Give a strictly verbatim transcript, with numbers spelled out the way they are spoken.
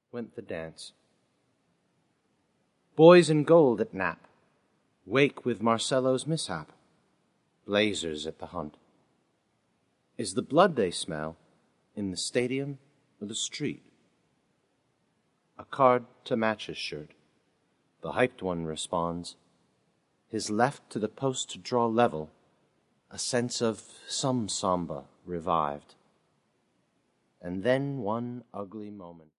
went the dance. Boys in gold at nap, wake with Marcello's mishap, blazers at the hunt. Is the blood they smell in the stadium or the street? A card to match his shirt. The hyped one responds, his left to the post to draw level, a sense of some samba revived. And then one ugly moment.